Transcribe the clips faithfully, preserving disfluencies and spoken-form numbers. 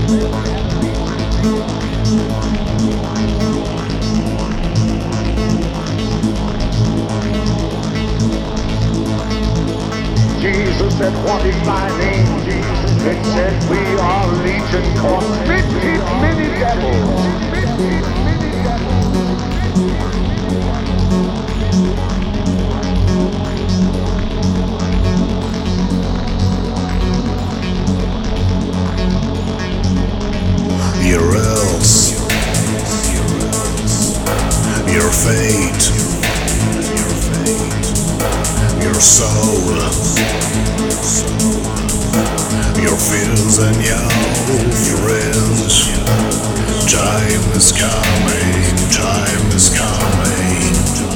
Jesus said, what is thy name? Jesus, it said, we are legion, cause fifty many devils. fifty many devils. Your else, your fate, your soul, your fears and your friends. Time is coming, time is coming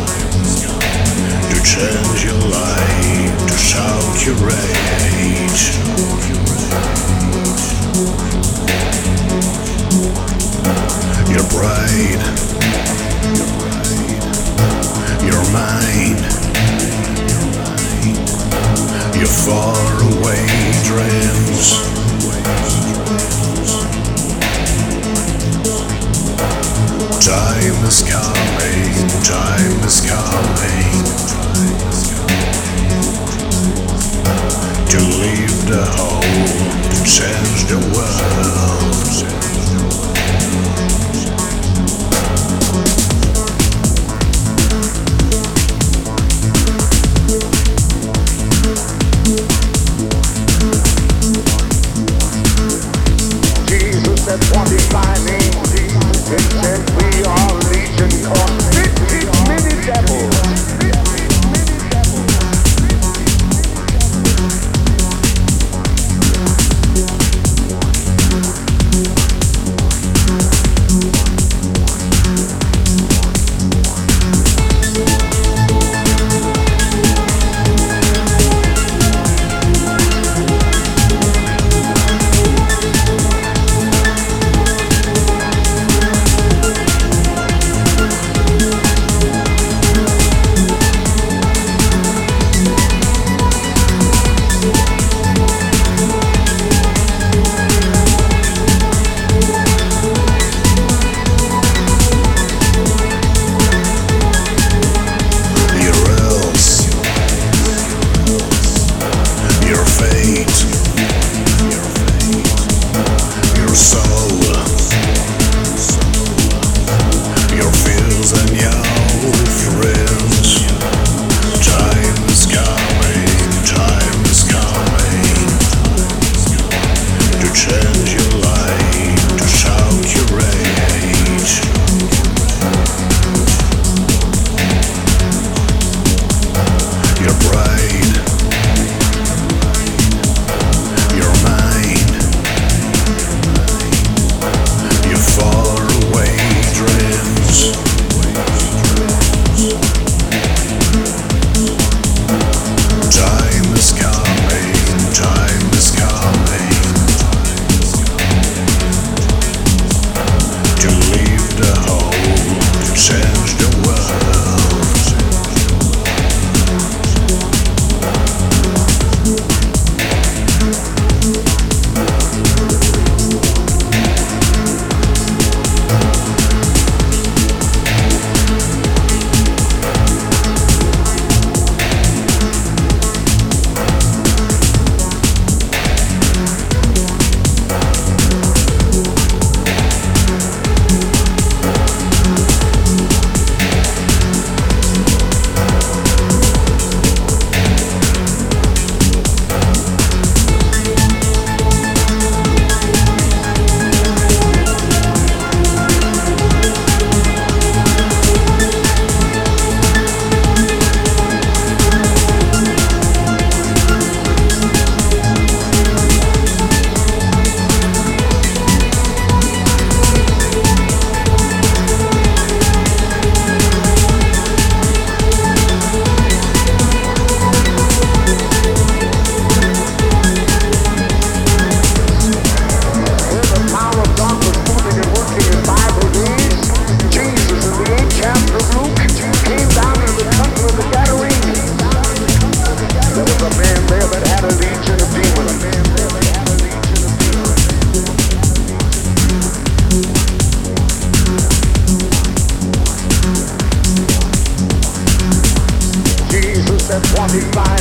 to change your life, to shout your rage. Your pride, your mind, your faraway dreams. Time is coming, time is coming to leave the home, to change the world. What is thy name? Jesus, it said we are legion, cause fifty many devils. forty-five